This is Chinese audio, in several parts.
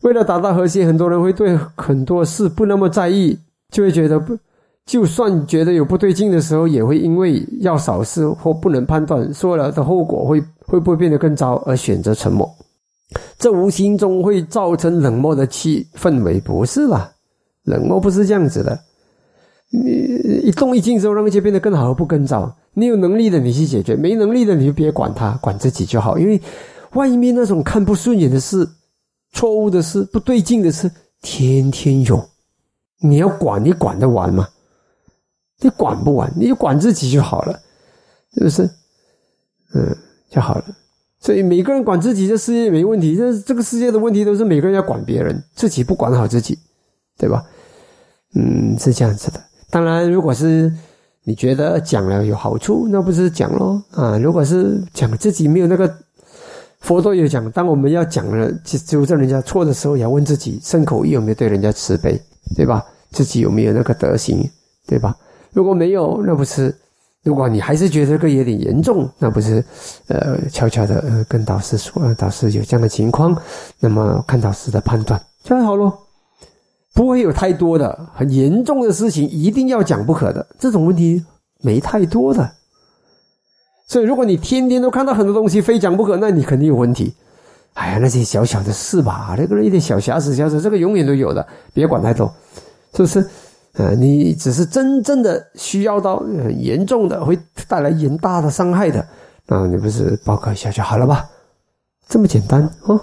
为了达到和谐，很多人会对很多事不那么在意，就会觉得就算觉得有不对劲的时候，也会因为要扫视或不能判断说了的后果会不会变得更糟而选择沉默。这无形中会造成冷漠的氛围，不是啦，冷漠不是这样子的。你一动一静之后，让一切变得更好而不更糟。你有能力的你去解决，没能力的你就别管它，管自己就好。因为外面那种看不顺眼的事、错误的事、不对劲的事，天天有。你要管，你管得完吗？你管不完，你就管自己就好了，是不是？就好了。所以每个人管自己，这世界没问题。这个世界的问题都是每个人要管别人，自己不管好自己，对吧？是这样子的。当然，如果是你觉得讲了有好处，那不是讲咯啊。如果是讲自己没有那个，佛陀有讲，当我们要讲了纠正人家错的时候，也要问自己身口意有没有对人家慈悲，对吧？自己有没有那个德行，对吧？如果没有，那不是。如果你还是觉得这个有点严重，那不是悄悄的跟导师说，导师有这样的情况，那么看导师的判断就好咯。不会有太多的很严重的事情一定要讲不可的，这种问题没太多的。所以如果你天天都看到很多东西非讲不可，那你肯定有问题。哎呀，那些小小的事吧，那个人一点小瑕疵这个永远都有的，别管太多，是不是？你只是真正的需要到很严重的，会带来严大的伤害的，那你不是报告一下就好了吧？这么简单哦。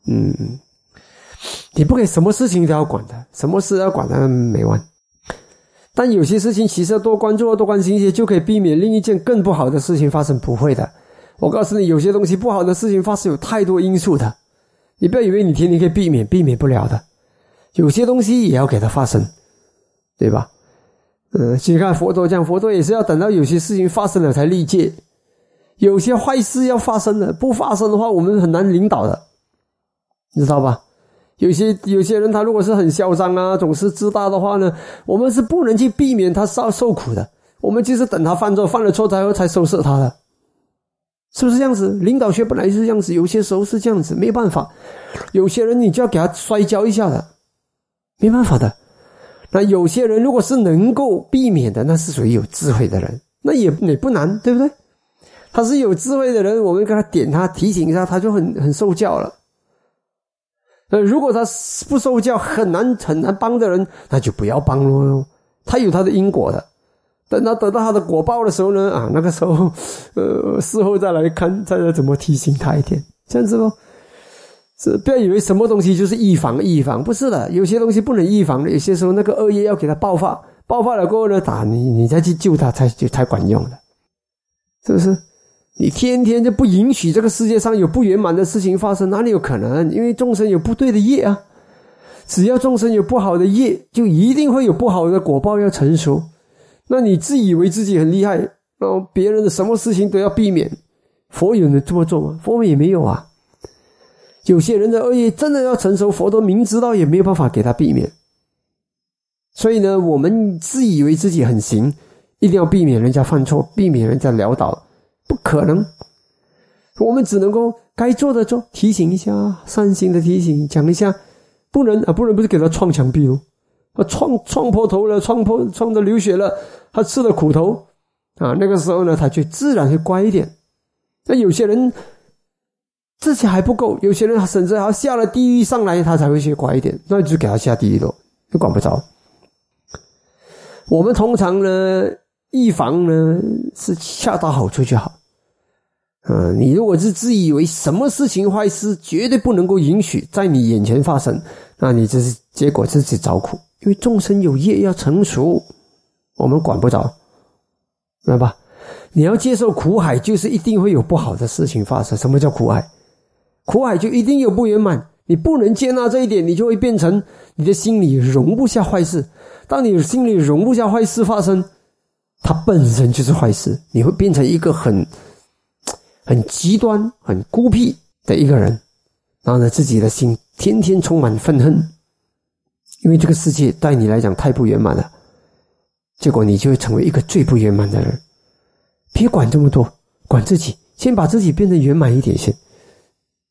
你不可以什么事情都要管的，什么事都要管的没完。但有些事情其实多关注多关心一些，就可以避免另一件更不好的事情发生。不会的，我告诉你，有些东西不好的事情发生有太多因素的，你不要以为你天天可以避免不了的。有些东西也要给它发生，对吧？去看佛陀讲，佛陀也是要等到有些事情发生了才立戒。有些坏事要发生了，不发生的话我们很难领导的，你知道吧？有些人他如果是很嚣张啊，总是自大的话呢，我们是不能去避免他受苦的，我们就是等他犯了错才收拾他的，是不是这样子？领导学本来是这样子，有些时候是这样子，没办法。有些人你就要给他摔跤一下的，没办法的。那有些人如果是能够避免的，那是属于有智慧的人，那也不难，对不对？他是有智慧的人，我们跟他点他提醒一下，他就很受教了。如果他不受教很难帮的人，那就不要帮咯，他有他的因果的。等到得到他的果报的时候呢，那个时候事后再来看，再来怎么提醒他一点，这样子咯。是不要以为什么东西就是预防，不是的，有些东西不能预防的，有些时候那个恶业要给他爆发了过后呢，你再去救他才管用的，是不是？你天天就不允许这个世界上有不圆满的事情发生，哪里有可能？因为众生有不对的业啊，只要众生有不好的业，就一定会有不好的果报要成熟。那你自以为自己很厉害，然后别人的什么事情都要避免，佛有人这么做吗？佛也没有啊。有些人的恶业真的要成熟，佛都明知道也没有办法给他避免。所以呢，我们自以为自己很行，一定要避免人家犯错，避免人家潦倒，不可能。我们只能够该做的做，提醒一下，善心的提醒，讲一下。不能不是给他撞墙壁哦，撞破头了，撞得流血了，他吃了苦头那个时候呢，他就自然会乖一点。那有些人自己还不够，有些人甚至还下了地狱上来，他才会去乖一点，那就给他下地狱咯，就管不着。我们通常呢，预防呢是恰到好处就好。你如果是自以为什么事情坏事绝对不能够允许在你眼前发生，那你这是结果自己找苦，因为众生有业要成熟，我们管不着，明白吧？你要接受苦海，就是一定会有不好的事情发生。什么叫苦海？苦海就一定有不圆满，你不能接纳这一点，你就会变成你的心里容不下坏事。当你心里容不下坏事发生，它本身就是坏事，你会变成一个很极端很孤僻的一个人，然后呢，自己的心天天充满愤恨，因为这个世界对你来讲太不圆满了，结果你就会成为一个最不圆满的人。别管这么多，管自己，先把自己变得圆满一点先，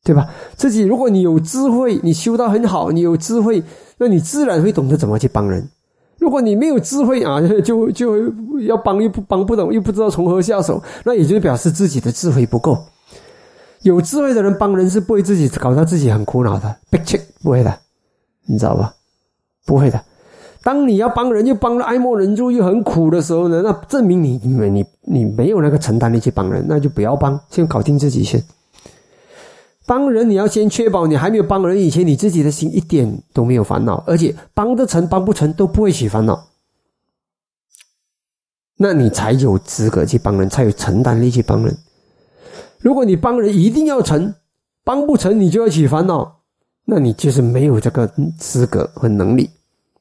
对吧？自己如果你有智慧，你修到很好，你有智慧，那你自然会懂得怎么去帮人。如果你没有智慧啊，就要帮又帮不懂，又不知道从何下手，那也就表示自己的智慧不够。有智慧的人帮人是不会自己搞到自己很苦恼的 ，big check 不会的，你知道吧？不会的。当你要帮人又帮得爱莫能助又很苦的时候呢，那证明你没有那个承担力去帮人，那就不要帮，先搞定自己先。帮人你要先确保你还没有帮人以前，你自己的心一点都没有烦恼，而且帮得成帮不成都不会起烦恼，那你才有资格去帮人，才有承担力去帮人。如果你帮人一定要成，帮不成你就要起烦恼，那你就是没有这个资格和能力。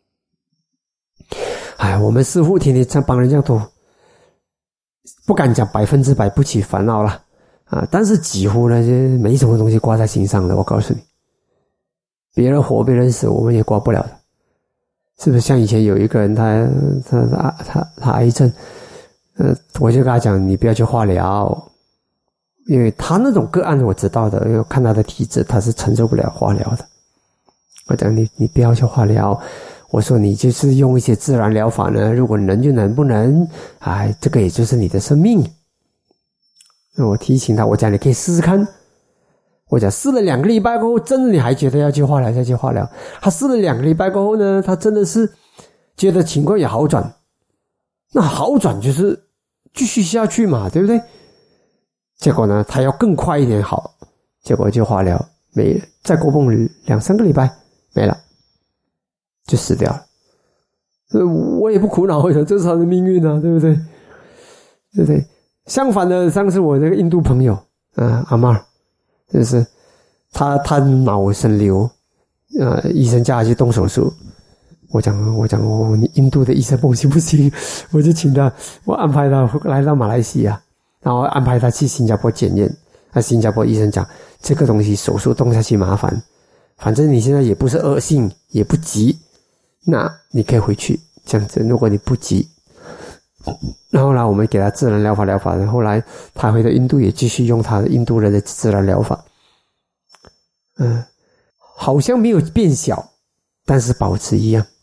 我们师父天天这样帮人这样多，不敢讲100%不起烦恼了但是几乎呢就没什么东西挂在心上的。我告诉你，别人活别人死我们也挂不了的，是不是？像以前有一个人他癌症，我就跟他讲你不要去化疗，因为他那种个案我知道的，因为看他的体质他是承受不了化疗的。我讲你不要去化疗，我说你就是用一些自然疗法呢，如果能就能，不能这个也就是你的生命。我提醒他，我讲你可以试试看，我讲试了2个礼拜过后，真的你还觉得要去化疗再去化疗。他试了2个礼拜过后呢，他真的是觉得情况也好转，那好转就是继续下去嘛，对不对？结果呢他要更快一点好，结果就化疗没了，再过蹦2-3个礼拜没了，就死掉了。我也不苦恼，这是他的命运啊，对不对？对不对？相反的，上次我那个印度朋友阿玛尔，就是他脑渗瘤，医生叫他去动手术。我讲你印度的医生不行不行，我就请他，我安排他来到马来西亚，然后安排他去新加坡检验。新加坡医生讲这个东西手术动下去麻烦，反正你现在也不是恶性也不急，那你可以回去这样子，如果你不急。然后呢我们给他自然疗法，然后后来他回到印度也继续用他的印度人的自然疗法。好像没有变小，但是保持一样。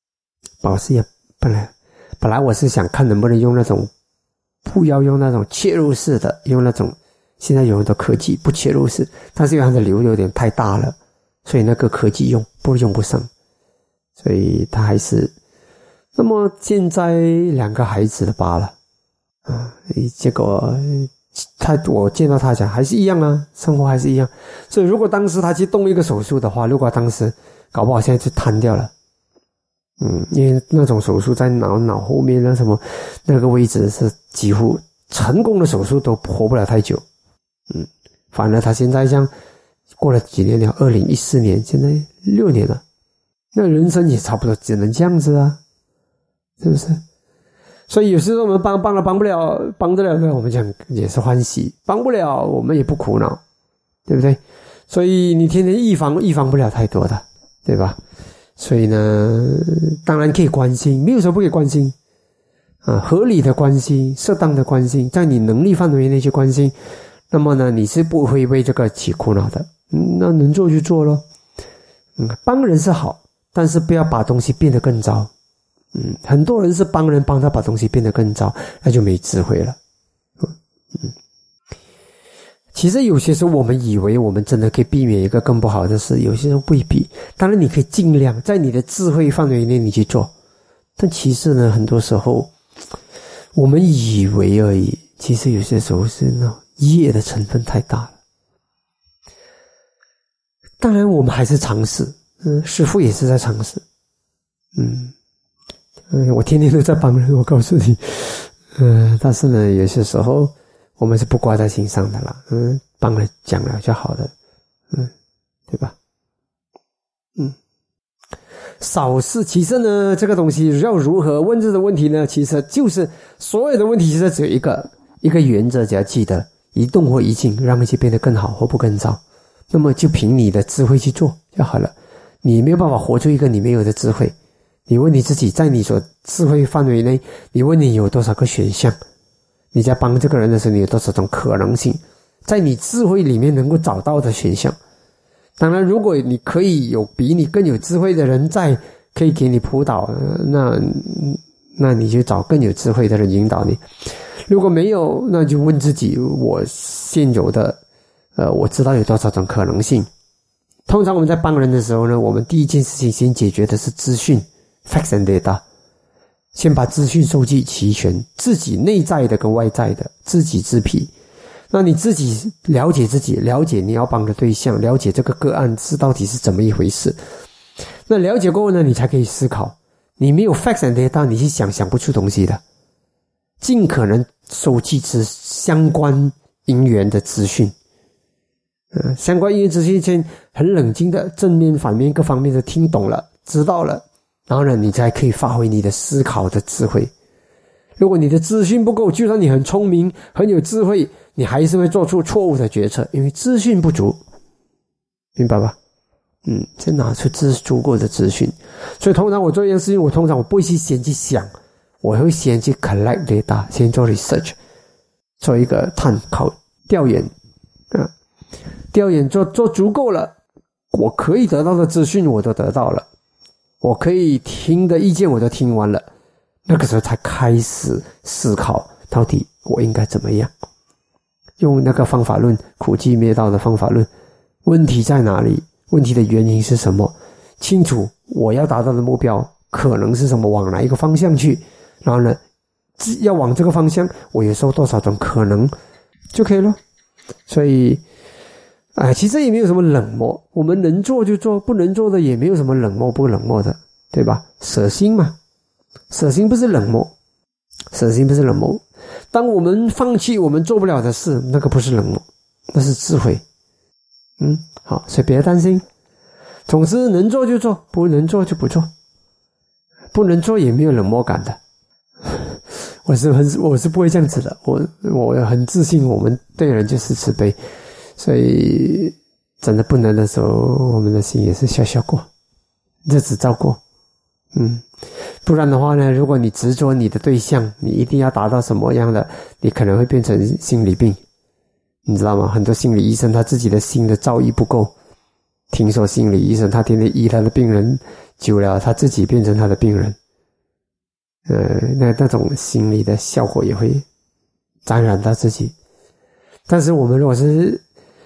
本来我是想看能不能用那种，不要用那种切入式的，用那种现在有很多科技不切入式，但是因为它的瘤有点太大了，所以那个科技用不上，所以他还是。那么现在2个孩子了罢了结果我见到他讲还是一样啊，生活还是一样。所以如果当时他去动一个手术的话，如果当时搞不好现在就瘫掉了。因为那种手术在脑后面那什么那个位置是几乎成功的手术都活不了太久。反而他现在像过了几年了，2014年现在6年了，那人生也差不多只能这样子啊，是不是？所以有时候我们帮了帮不了，帮得了呢我们讲也是欢喜，帮不了我们也不苦恼，对不对？所以你天天预防不了太多的，对吧？所以呢当然可以关心，没有说不可以关心合理的关心，适当的关心，在你能力范围内去关心，那么呢你是不会为这个起苦恼的。那能做就做咯。帮人是好，但是不要把东西变得更糟。很多人是帮人帮他把东西变得更糟，那就没智慧了。其实有些时候我们以为我们真的可以避免一个更不好的事，有些时候未必。当然你可以尽量在你的智慧范围内你去做，但其实呢很多时候我们以为而已，其实有些时候是那种业的成分太大了。当然我们还是尝试，师父也是在尝试。我天天都在帮人，我告诉你。但是呢有些时候我们是不挂在心上的啦。帮了讲了就好了。对吧？少事，其实呢这个东西要如何问这个问题呢，其实就是所有的问题其实只有一个原则，只要记得一动或一静，让一切变得更好或不更糟，那么就凭你的智慧去做就好了。你没有办法活出一个你没有的智慧，你问你自己，在你所智慧范围内，你问你有多少个选项，你在帮这个人的时候你有多少种可能性， 在你智慧里面能够找到的选项。当然如果你可以有比你更有智慧的人在，可以给你辅导，那你就找更有智慧的人引导你。如果没有，那就问自己，我现有的我知道有多少种可能性。通常我们在帮人的时候呢，我们第一件事情先解决的是资讯 facts and data， 先把资讯收集齐全，自己内在的跟外在的，知己知彼。那你自己了解自己，了解你要帮的对象，了解这个个案是到底是怎么一回事。那了解过后呢，你才可以思考。你没有 facts and data， 你是想不出东西的。尽可能收集相关因缘的资讯，相关因缘资讯先很冷静的正面反面各方面的听懂了知道了，然后呢你才可以发挥你的思考的智慧。如果你的资讯不够，就算你很聪明很有智慧，你还是会做出错误的决策，因为资讯不足，明白吧？先拿出足够的资讯。所以通常我做一件事情，我不会先去想，我会先去 collect data， 先做 research， 做一个探考调研，调研做足够了，我可以得到的资讯我都得到了，我可以听的意见我都听完了，那个时候才开始思考到底我应该怎么样，用那个方法论，苦集灭道的方法论，问题在哪里，问题的原因是什么，清楚我要达到的目标可能是什么，往哪一个方向去，然后呢要往这个方向，我有时候多少种可能就可以了。所以其实也没有什么冷漠，我们能做就做，不能做的也没有什么冷漠不冷漠的，对吧？舍心嘛，舍心不是冷漠，舍心不是冷漠。当我们放弃我们做不了的事，那个不是冷漠，那是智慧。好，所以别担心，总之能做就做，不能做就不做，不能做也没有冷漠感的。我是不会这样子的，我很自信，我们对人就是慈悲，所以真的不能的时候，我们的心也是笑过，日子照过。不然的话呢，如果你执着你的对象，你一定要达到什么样的，你可能会变成心理病，你知道吗？很多心理医生他自己的心的造诣不够，听说心理医生他天天医他的病人，久了他自己变成他的病人，那种心理的效果也会沾染到自己。但是我们如果是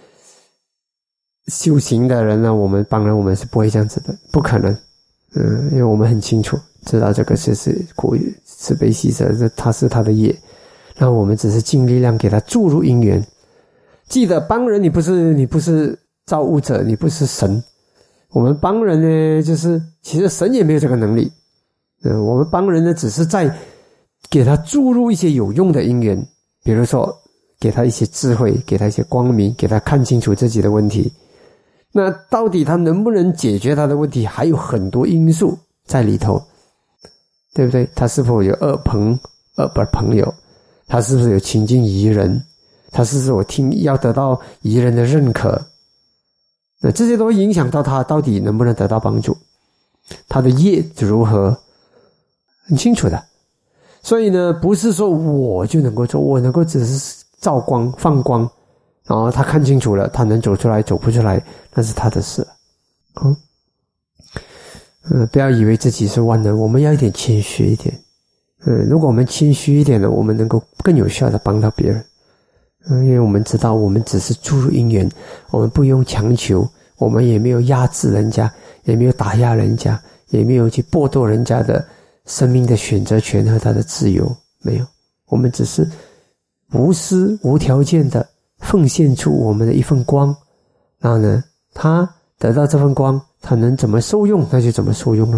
修行的人呢，我们帮人我们是不会这样子的，不可能。因为我们很清楚知道这个是苦慈悲喜舍，他是他的业，那我们只是尽力量给他注入因缘。记得帮人，你不是造物者，你不是神。我们帮人呢，就是其实神也没有这个能力。我们帮人呢，只是在给他注入一些有用的因缘，比如说给他一些智慧，给他一些光明，给他看清楚自己的问题。那到底他能不能解决他的问题，还有很多因素在里头，对不对？他是否有恶朋友，他是不是有亲近疑人，他是不是要得到疑人的认可，那这些都会影响到他到底能不能得到帮助，他的业如何，很清楚的。所以呢，不是说我就能够做，我能够只是照光放光，然后他看清楚了，他能走出来走不出来，那是他的事。不要以为自己是万能，我们要一点谦虚一点。如果我们谦虚一点呢，我们能够更有效的帮到别人。因为我们知道我们只是注入因缘，我们不用强求，我们也没有压制人家，也没有打压人家，也没有去剥夺人家的生命的选择权和他的自由，没有，我们只是无私无条件的奉献出我们的一份光，然后呢，他得到这份光，他能怎么受用，那就怎么受用咯。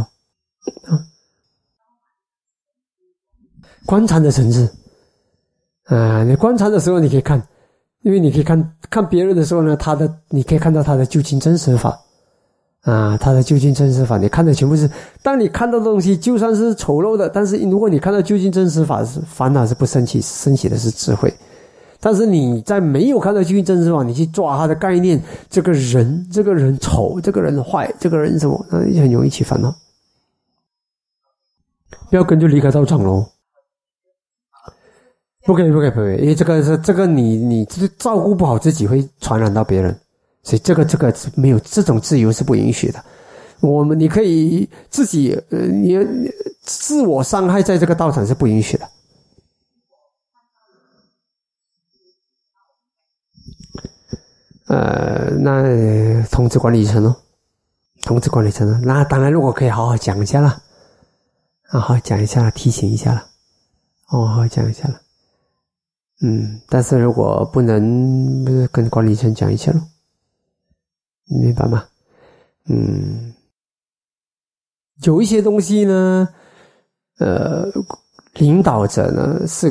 观察的层次你观察的时候你可以看，因为你可以看别人的时候呢，你可以看到他的究竟真实法他的究竟真实法，你看的全部是，当你看到的东西就算是丑陋的，但是如果你看到究竟真实法，烦恼是不生起，升起的是智慧。但是你在没有看到究竟真实法，你去抓他的概念，这个人丑，这个人坏，这个人什么，那很容易起烦恼。不要跟就离开道场咯。 不可以，因为这个你照顾不好自己会传染到别人，所以这个没有这种自由是不允许的。你可以自己你自我伤害在这个道场是不允许的。那通知管理层咯，那当然如果可以好好讲一下啦，提醒一下啦，好好讲一下啦。但是如果不能，不是跟管理层讲一下咯，明白吗？有一些东西呢，领导者呢是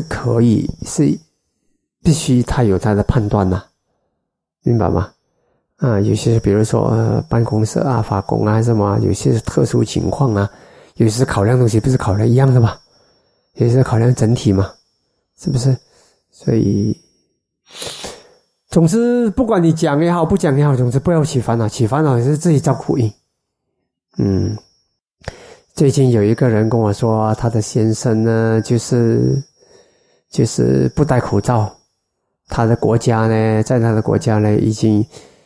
必须他有他的判断呐，明白吗？有些比如说办公室啊、法工啊什么，有些是特殊情况啊，有些考量东西不是考量一样的吧？有些是考量整体嘛，是不是？所以，总之不管你讲也好，不讲也好，总之不要起烦恼，起烦恼也是自己找苦因。最近有一个人跟我说，他的先生呢，就是不戴口罩。他的国家呢，在他的国家呢，已经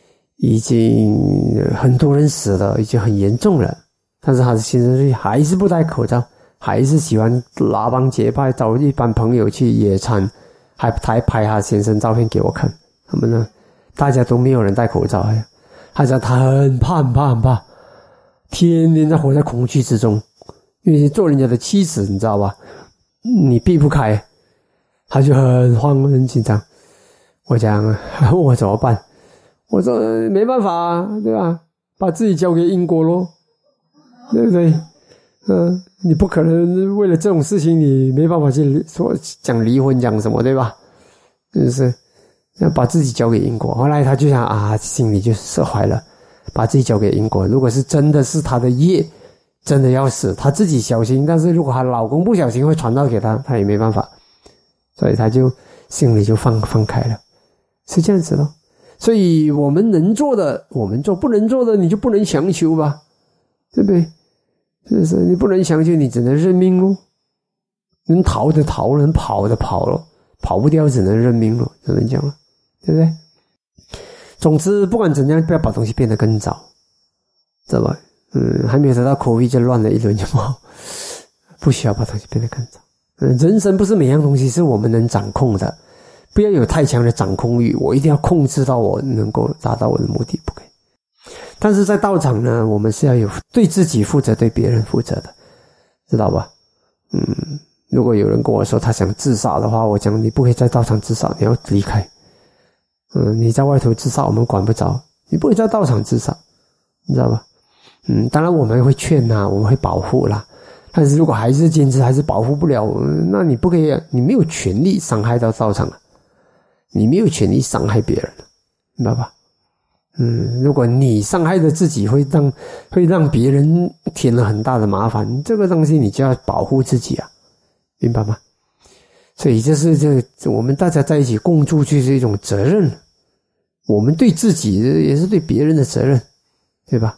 很多人死了，已经很严重了。但是他的先生还是不戴口罩，还是喜欢拉帮结派，找一班朋友去野餐，还拍他先生照片给我看。他们呢，大家都没有人戴口罩，他讲他很怕，天天在活在恐惧之中，因为做人家的妻子，你知道吧？你避不开，他就很慌很紧张。我讲问我怎么办？我说没办法啊，对吧？把自己交给因果咯，对不对？你不可能为了这种事情你没办法去说讲离婚讲什么，对吧？就是要把自己交给因果。后来他就想心里就释怀了，把自己交给因果。如果是真的是他的业，真的要死，他自己小心，但是如果她老公不小心会传到给他，他也没办法，所以他就心里就放开了，是这样子咯。所以我们能做的我们做，不能做的你就不能强求吧，对不对？就是你不能强求，你只能认命咯。能逃的逃，能跑的跑咯，跑不掉只能认命咯，只能讲了，对不对？总之不管怎样，不要把东西变得更糟，知道吧？还没有得到 COVID 就乱了一轮就不好，不需要把东西变得更糟。人生不是每样东西是我们能掌控的，不要有太强的掌控欲，我一定要控制到我能够达到我的目的，不可以。但是在道场呢，我们是要有对自己负责，对别人负责的，知道吧？如果有人跟我说他想自杀的话，我讲你不可以在道场自杀，你要离开。你在外头自杀我们管不着，你不可以在道场自杀，你知道吧？当然我们会劝啦，我们会保护啦，但是如果还是坚持还是保护不了，那你不可以，你没有权利伤害到道场了，你没有权利伤害别人了，明白吧？如果你伤害的自己会让别人添了很大的麻烦，这个东西你就要保护自己啊，明白吗？所以这我们大家在一起共住就是一种责任，我们对自己也是对别人的责任，对吧？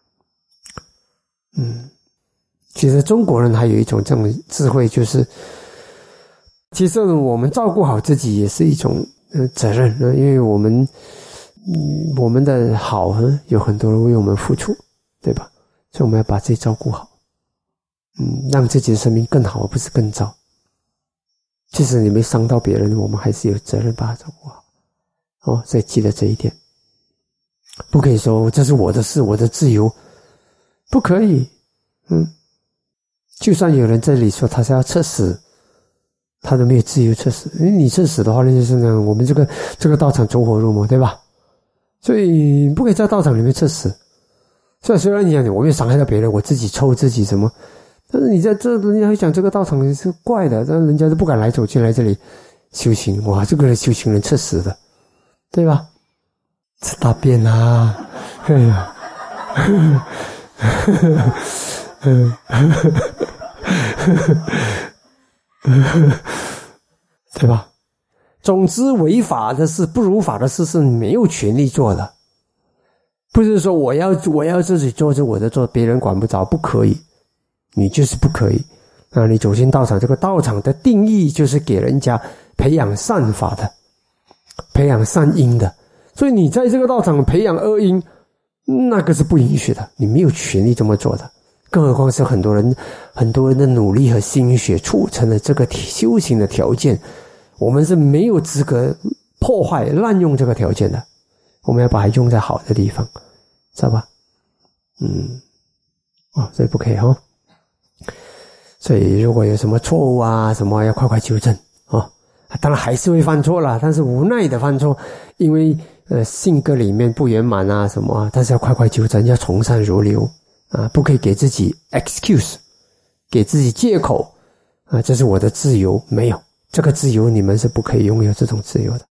其实中国人还有一种这种智慧，就是其实我们照顾好自己也是一种责任，因为我们的好有很多人为我们付出，对吧？所以我们要把自己照顾好，让自己的生命更好，而不是更糟。即使你没伤到别人，我们还是有责任把它照顾好。所以记得这一点，不可以说这是我的事，我的自由，不可以。就算有人这里说他是要测死，他都没有自由测死，因为你测死的话，那就是呢，我们这个道场走火入魔，对吧？所以不可以在道场里面测死。虽然你讲我没有伤害到别人，我自己抽自己什么，但是你在这人家会讲这个道场是怪的，但人家都不敢走进来这里修行。哇，这个人修行人测死的，对吧？吃大便啊，哎呀，对吧？总之违法的事不如法的事是你没有权利做的，不是说我要自己做就我的做，别人管不着，不可以，你就是不可以。你走进道场，这个道场的定义就是给人家培养善法的，培养善因的。所以你在这个道场培养恶因，那个是不允许的，你没有权利这么做的。更何况是很多人的努力和心血促成了这个修行的条件，我们是没有资格破坏滥用这个条件的，我们要把它用在好的地方，知道吧？所以不可以哦。所以如果有什么错误啊什么，要快快纠正哦。当然还是会犯错啦，但是无奈的犯错，因为性格里面不圆满啊什么啊，但是要快快纠正，要从善如流啊，不可以给自己 excuse， 给自己借口啊，这是我的自由，没有，这个自由你们是不可以拥有这种自由的。